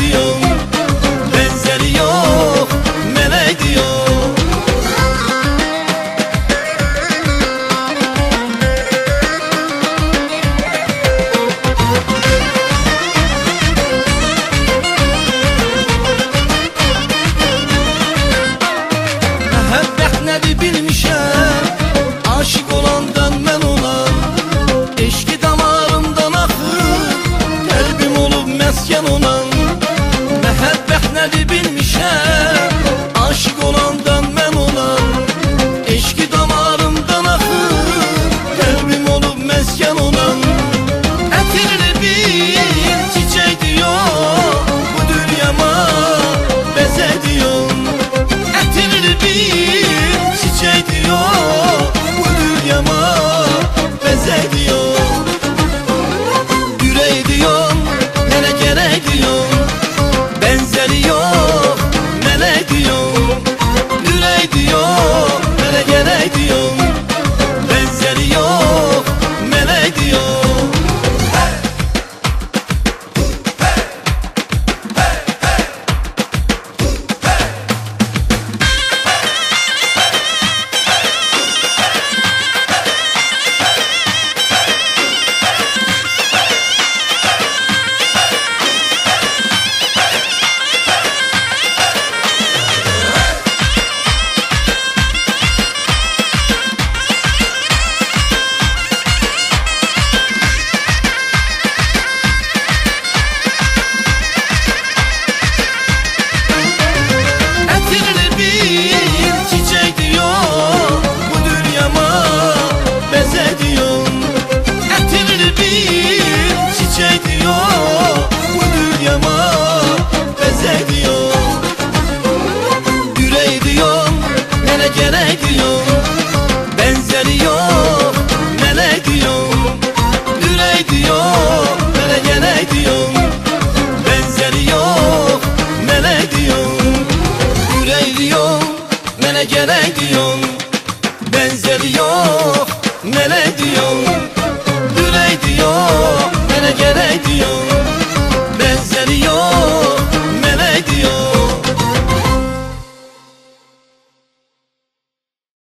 diyorum, benzeri yok, melek diyorum. Mehabbet nedir bilmişəm, aşık olandan mən olan, eşki damarımdan axır, qəlbim olub məskən olan. Mehabbet nedir bilmişəm, aşık olandan mən olan, eşki damarımdan axır, qəlbim olub məskən olan. Ətirli bir çiçək diyor, bu dünyama bəzə diyor. Ətirli bir çiçək diyor, bu dünyama bəzə diyor. Ürək diyor, mənə gərək diyor, benzeri yok, melek diyor. Ürək diyor, mənə gərək diyor, benzeri yok, melek diyor. Gerek diyor, benzeri yok, melek diyor. Ürək diyor, mənə gerek diyor, benzeri yok, melek diyor. Ürək diyor, mənə gerek diyor,